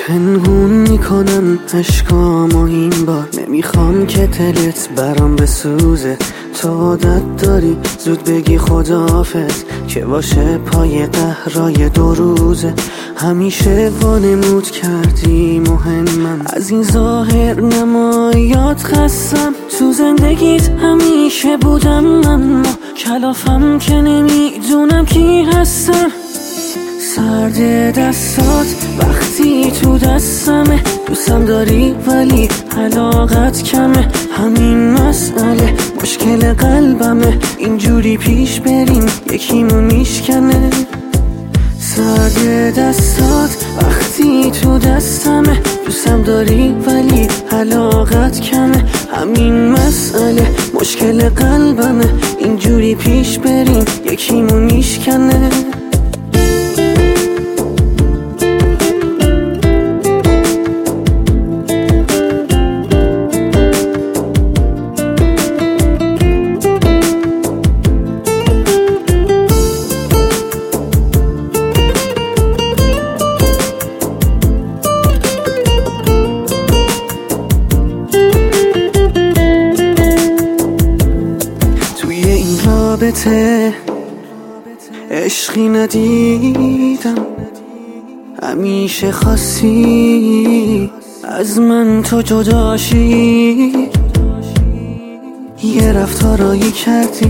پنهون میکنم اشکامو این بار، نمیخوام که دلت برام بسوزه. تو عادت داری زود بگی خداحافظ که باشه پای قهرای 2 روزه. همیشه وانمود کردی مهمم، از این ظاهر نمایات خستم. تو زندگیت همیشه بودم اما کلافم که نمیدونم کی هستم. سرد دستات وقتی تو دستمه، دوستم داری ولی علاقت کمه. همین مسئله مشکل قلبمه، اینجوری پیش بریم یکیمون میشکنه. سرد دستات وقتی تو دستمه، دوستم داری ولی علاقت کمه. همین مسئله مشکل قلبمه، اینجوری پیش بریم یکیمون میشکنه. عشقی ندیدم، همیشه خواستی از من تو جداشی. یه رفتارایی کردی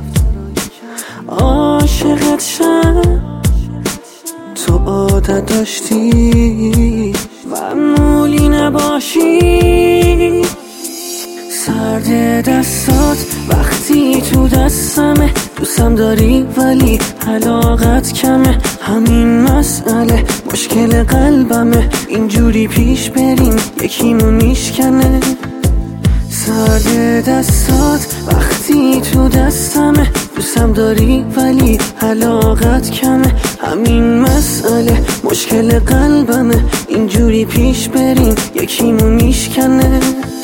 عاشقت شم، تو عادت داشتی معمولی نباشی. سرد دستات وقتی تو دستمه، دوستم داری ولی علاقت کمه. همین مسئله مشکل قلبمه، اینجوری پیش بریم یکیمون میشکنه. سرد دستات وقتی تو دستمه، دوستم داری ولی علاقت کمه. همین مسئله مشکل قلبمه، اینجوری پیش بریم یکیمون میشکنه.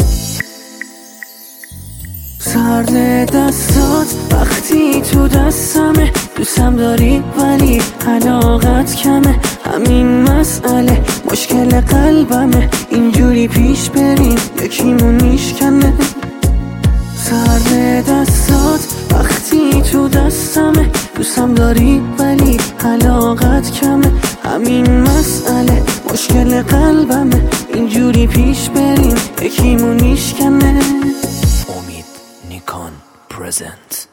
سرد دستات وقتی تو دستمه، دوستم داری ولی علاقت کمه. همین مسئله مشکل قلبمه، اینجوری پیش بریم یکیمون میشکنه. سرد دستات وقتی تو دستمه، دوستم داری ولی علاقت کمه. همین مسئله مشکل قلبمه، اینجوری پیش بریم یکیمون میشکنه. Omid Nikon presents